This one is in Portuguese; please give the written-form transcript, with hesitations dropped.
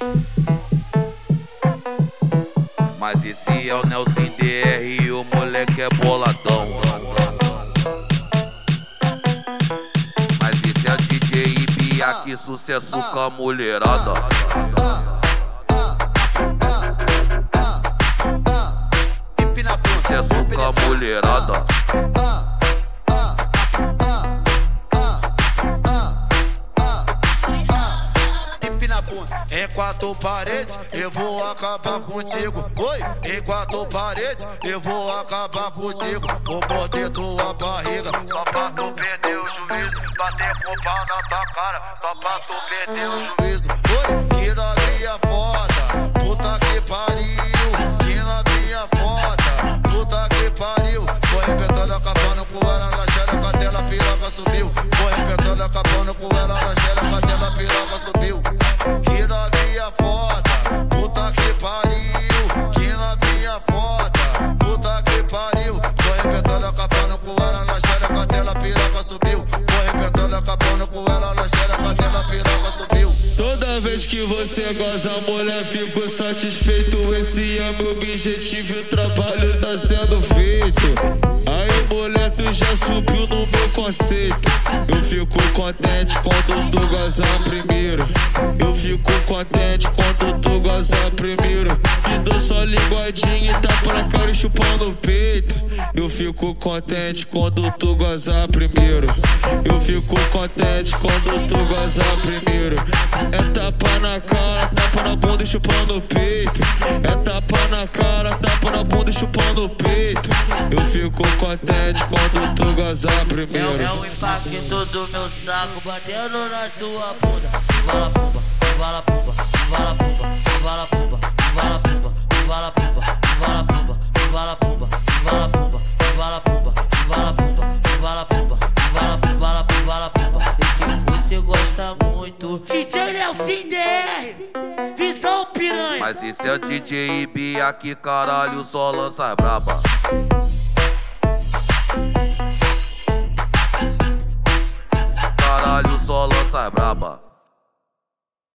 Mas esse é o Nelson DR e o moleque é boladão. Mas esse é o DJ Ibia, que sucesso com a mulherada. Sucesso com a mulherada. Em quatro paredes eu vou acabar contigo. Oi, em quatro paredes eu vou acabar contigo. Vou morder tua barriga só pra tu perder o juízo. Bater com o pau na tua cara só pra tu perder o juízo. Oi, que novinha foda, puta que pariu. Que novinha foda, puta que pariu. Vou arrebentando, acabando com ela na xereca dela, a piroca subiu. Vou arrebentando, acabando com ela na xereca dela, a piroca subiu. Que novinha foda, puta que pariu. Que novinha foda, puta que pariu. Vou arrebentando, acabando com ela na xereca dela, a piroca subiu. Vou arrebentando, acabando com ela na xereca dela, a piroca subiu. Toda vez que você goza, mulher, fico satisfeito. Esse é meu objetivo e o trabalho tá sendo feito. Aí, mulher, tu já subiu no meu conceito. Eu fico contente quando tu gozar primeiro. Eu fico contente quando tu gozar primeiro. Te dou só linguadinha e tá pra cara chupando o peito. Eu fico contente quando tu gozar primeiro. Eu fico contente quando tu gozar primeiro. É tapa na cara, tapa na bunda e chupando o peito. É tapa na cara, tapa na bunda e chupando o peito. Eu fico contente quando tu gozar primeiro. É o impacto do meu saco batendo na tua bunda. Vala pumba, vala pumba, vala pumba, vala pumba, vala pumba, vala pumba, vala pumba, vala pumba, vala pumba, vala pumba, vala pumba, vala pumba, vala pumba, vala pumba. E que você gosta muito. DJ Nelson DR, visão piranha. Mas esse é o DJ Ibia, que caralho só lança braba.